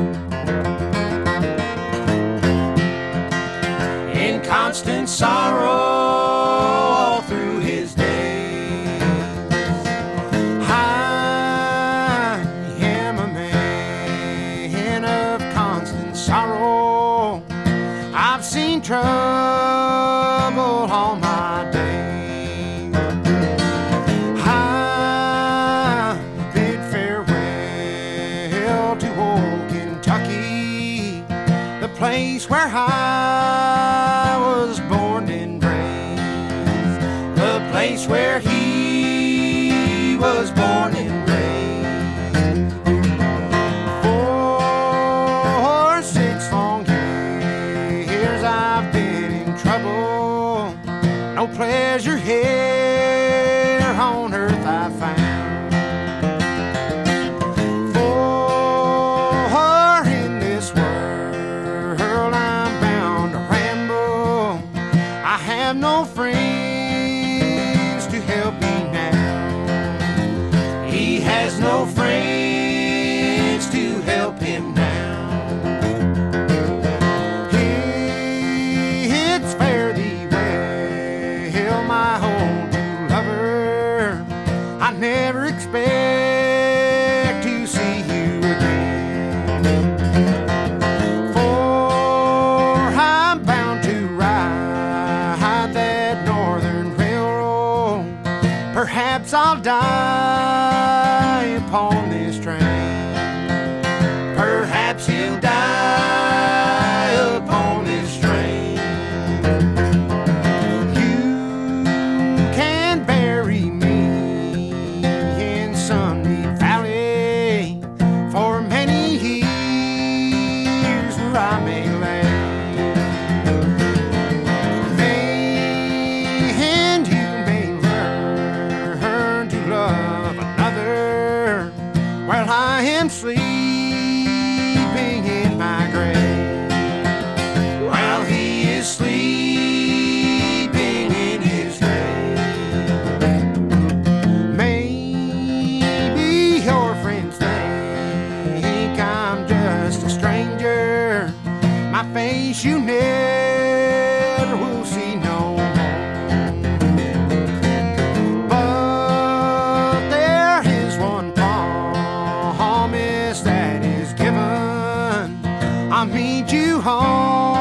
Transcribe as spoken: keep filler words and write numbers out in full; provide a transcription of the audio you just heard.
In constant sorrow all through his days, I am a man of constant sorrow. I've seen trouble all my days. I bid farewell to old Kentucky, the place where I was born and raised, the place where he was born and raised. For six long years I've been in trouble, no pleasure here on earth I found. For in this world I'm bound to ramble, I have no friends to help me now. He has no friends to help him now. It's fare thee well, my old true lover. I never expect to see you again, for I'm bound to ride that northern railroad. Perhaps I'll die upon this train. Perhaps he'll die upon this train. You can bury me in Sunny Valley for many years where I may lay. And you may learn to love another while I am sleeping in my grave, while he is sleeping in his grave. Maybe your friends think I'm just a stranger, my face you never will see no more. But there is one promise that is given, I'll meet you home